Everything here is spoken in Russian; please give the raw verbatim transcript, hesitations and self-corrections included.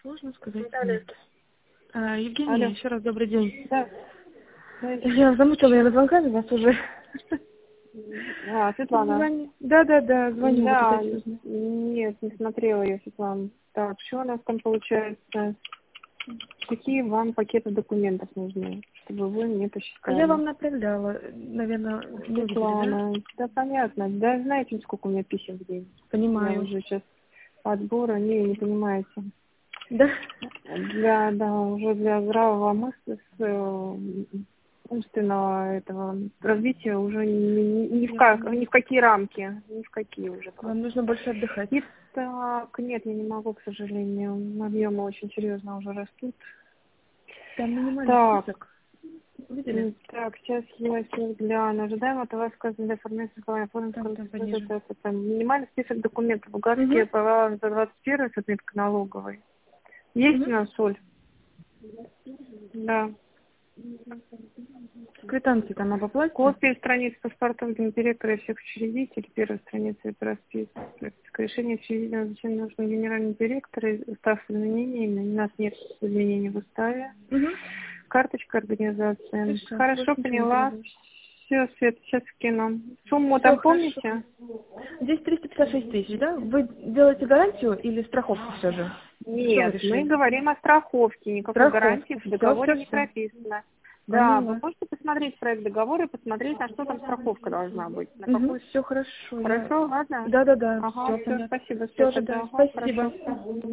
Сложно сказать Алло. нет. А, Евгения, Алло. еще раз добрый день. Да. Да. Я замучила, наверное, звонками вас уже. А, Светлана. Звони. Да, да, да, звоню. Вот Да, опять узнать. нет, не смотрела я, Светлана. Так, что у нас там получается? Какие вам пакеты документов нужны, чтобы вы мне А я посчитали? вам направляла, наверное, не видели, да? Светлана, да понятно. Да знаете, сколько у меня писем в день? Я Понимаю. уже сейчас отбора, не, не понимаете. Да? Для, да, уже для здравого мысли, с, э, умственного этого развития уже ни, ни, ни в Я как, поняла. ни в какие рамки, ни в какие уже просто. Вам нужно больше отдыхать. Итак, нет, я не могу, к сожалению. Объемы очень серьезно уже растут. Там минимальный Так, список. Видели? м, так, сейчас я сейчас гляну. Ожидаем от вас сказано для оформления страхования фонда. Там, там пониже. Минимальный список документов. Болгарские Угу. права за двадцать первый с отметкой налоговой. Есть у Угу. нас, Оль? Да. Квитанции там об оплате. Копии страниц паспортов директора и всех учредителей, первая страница это расписка. Решение учредителя зачем нужно генеральный директор, и устав с изменениями, у нас нет изменений в уставе. Угу. Карточка организации. Хорошо. Хорошо, Больше ничего не поняла. требует. Все, Свет, сейчас скину. Сумму Все там хорошо. помните? Здесь триста пятьдесят шесть тысяч, да? Вы делаете гарантию или страховку все же? Что вы Нет, мы решили? говорим о страховке. Никакой гарантии Страховку. в Все, договоре все, не все. прописано. Да, вы Поняла. можете посмотреть проект договора и посмотреть, на что там страховка должна быть. На Угу. какую. Все хорошо. Я... Хорошо, ладно? Да, да, да. Ага, Все все, понятно. спасибо, Все, Света. Да, ожидаю. ага, Спасибо. хорошо.